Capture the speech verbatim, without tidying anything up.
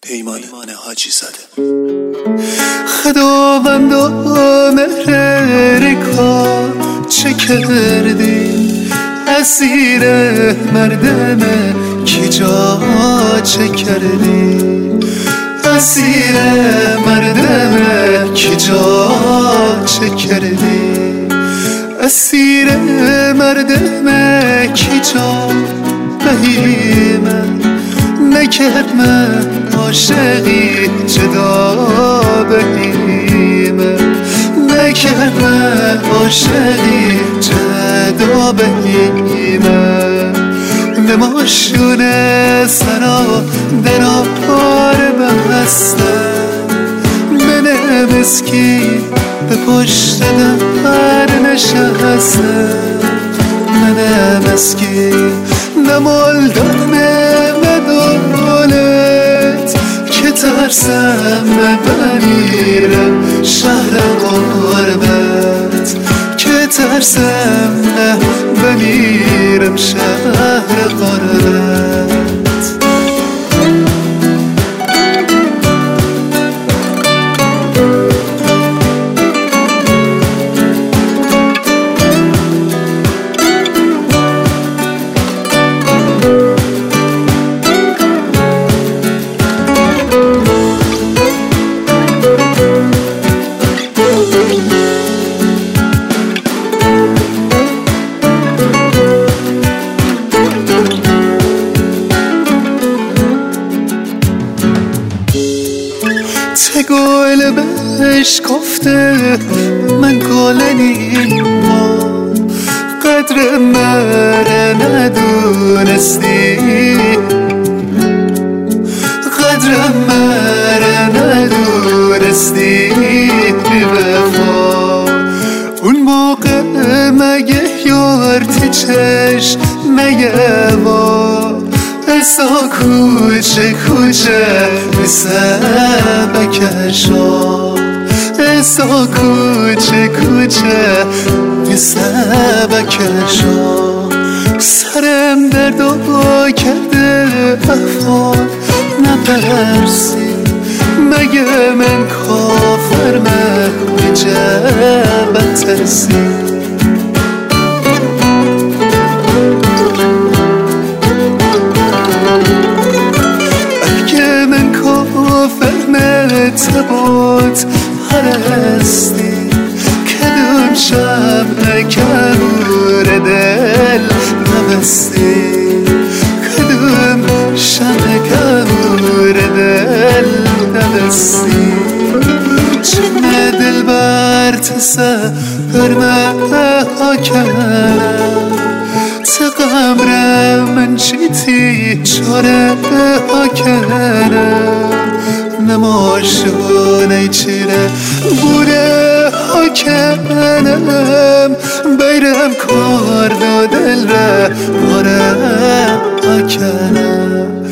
پیمان حاجی زاده. خداوندا مهر کار چه کردی، اسیر مردم کی جا چه کردی، اسیر مردم کی جا چه کردی، اسیر مردم کی جا بهیمه نکرد من عاشقی جدا بهیمه، نکرد من عاشقی جدا بهیمه، نماشون سرا درار بستم، من مسکین به پشت در نشستم، من مسکین نمال دارم مدالت که ترسم بمیرم شهر غربت، که ترسم بمیرم شهر غربت. ته گل بهش گفته من گل نیما، قدر مره ندونستی، قدر مره ندونستی بی وفا، اون موقع مگه یارتی چشم نیوا، اسا کوچه کوچه مثل بکشا، اسا کوچه کوچه مثل بکشا، سرم درد و کرده افاد نپرسی، مگه من کافر مه جبت ترسی، تبات هرستی کدوم شب نکبور دل نبستی، کدوم شب نکبور دل نبستی، چه دل بر تصور ها کنم، تقمرم من چیتی چاره ها کنم، نماشون ای چیره بوره ها کنم، بیرم کرد و دل را باره ها کنم،